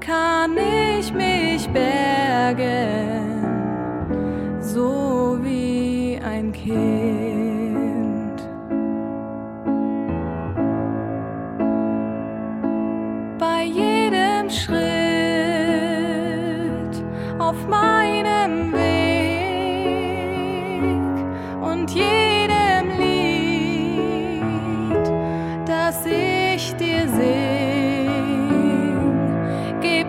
kann ich mich bergen, so wie ein Kind. Bei jedem Schritt auf